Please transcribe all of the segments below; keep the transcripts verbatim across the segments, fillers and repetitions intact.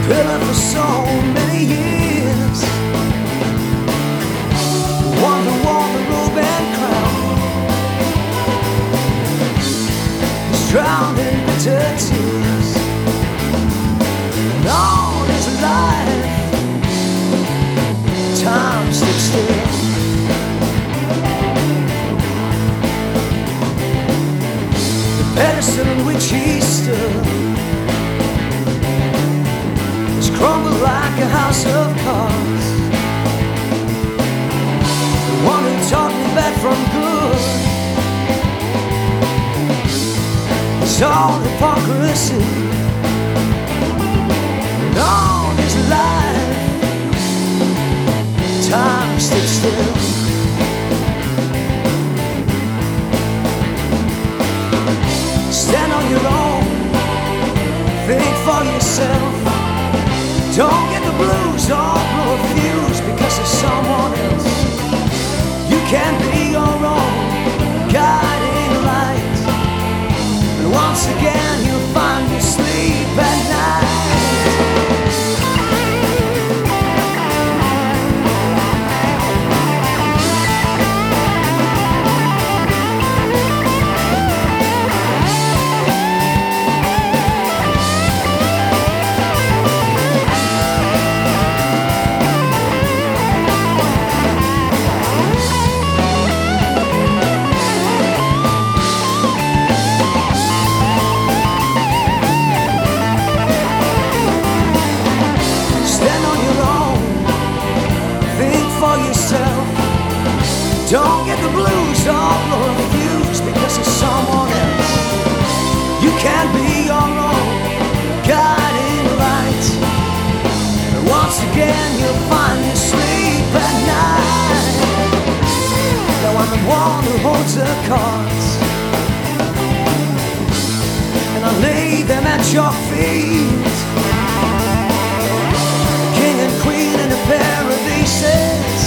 pillar for so many years. One who wore the robe and crown is drowned in bitter tears. And all his life, time stood still. The pedestal on which he stood crumbled like a house of cards. The one who taught me bad from good is all hypocrisy. And all his life, time stood still. Stand on your own, think for yourself. Don't get the blues or blow a fuse because of someone else. You can be your own guiding light, and once again you'll find you sleep at night. Don't get the blues or blow a fuse because of someone else. You can be your own guiding light, and once again you'll find you sleep at night. Now I'm the one who holds the cards, and I lay them at your feet. King and queen in a paradises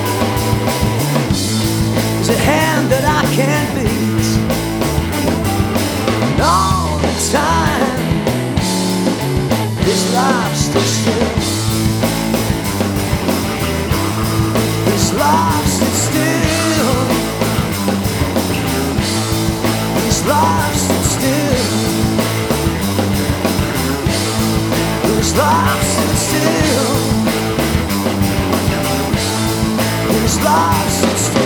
is a hand that I can't beat. And all the time, this life stood still. This life stood still. This life stood still. This life stood still. This life stood still.